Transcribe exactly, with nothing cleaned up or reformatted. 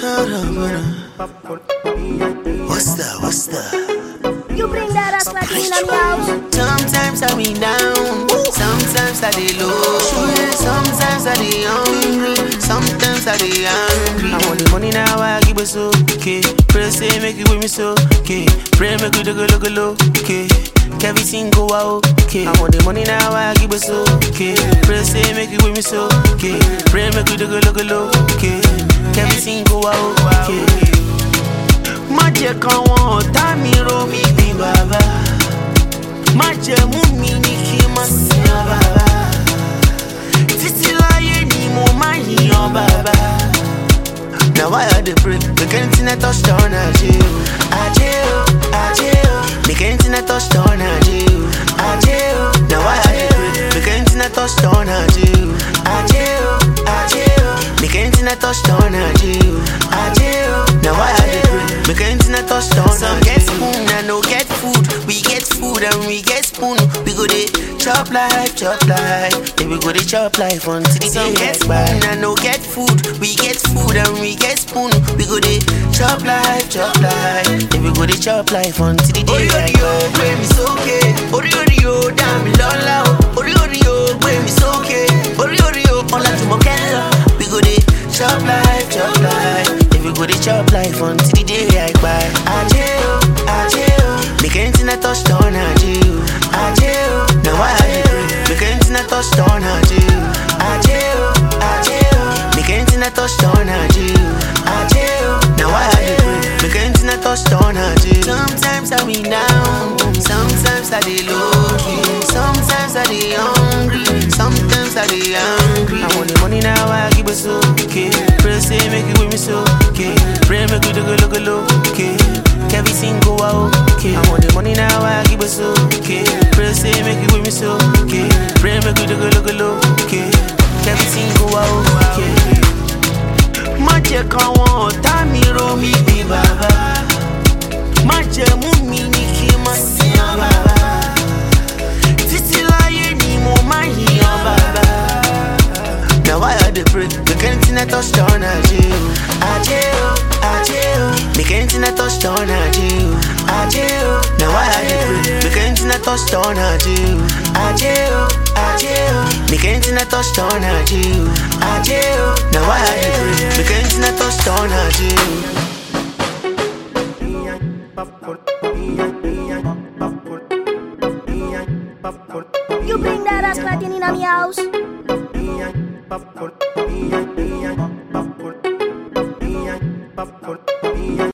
What's that? What's that? You bring that ass like in on the house. Sometimes I be down, sometimes I be low, sometimes I be hungry, sometimes I be angry. I want the money now, I give it so okay. Pray say make it with me so okay. Pray make it look look look okay. Everything go out okay. I want the money now, I give it so okay. Pray say make it with me so okay. Pray make it look look look okay. Everything go out okay. Má jẹ́ káwọn ọ̀tá mi rò mí bí bàbá. Má jẹ́ mú mi ní kí n má sìn ọ́ bàbá. Títí láyé ni mo máa yìn ọ́ bàbá. Now why I dey pray? Make anything I touch down ajé o, ajé o, ajé o. Make anything I touch down ajé o, ajé o. Now why I dey pray? Make anything I touch down ajé o, ajé o, ajé o. Make anything I touch down ajé o, ajé o. Now why I dey pray? Make anything I touch down. Some get spoon and no get food. We get food and we get spoon. We go dey chop life, chop life. Then we go dey chop life until the day get spoon and no get food. We get food and we get spoon. We go dey chop life, chop life. Then we go dey chop life until the day get spoon. Ori ori o, gbé mi sókè. Ori ori o, dá mi lọ́lá o. Ori ori o, gbé mi sókè. Ori ori o, Ọlájùmọ̀kẹ́ lọ. We go dey chop life, chop life. Then we go dey chop life until the day I kpai. Ajé o, ajé o. Make anything I touch down ajé o, ajé o. Now why I dey pray? Make anything I touch down ajé o, ajé o, ajé o. Make anything I touch down ajé o, ajé o. Now why I dey pray? Make anything I touch down ajé o. Sometimes I be down, sometimes I dey low key, sometimes I dey hungry, sometimes I dey angry. I want the money now, I give it so okay. Pray say make it with me so okay. Pray make it look look look okay. Everything go out okay. I want the money now, I give it so okay. Pray say make it with me so okay. Pray make it look look look okay. Everything go out okay. Má jẹ́ káwọn ọ̀tá mi rò mí bí bàbá. Má jẹ́ mú mi ní kí n má sìn ọ́ bàbá. Títí láyé ni mo máa yìn ọ́ bàbá. Now why I dey pray? Make anything I touch down ajé o, ajé o, ajé o. Make anything I touch down ajé o, ajé o. Now why I dey pray? Make anything I touch down ajé o, ajé o, ajé o. Make anything I touch down ajé o, ajé o. Now why I dey pray? Make anything I touch down ajé o. You bring that ass like in on the house. Popcorn.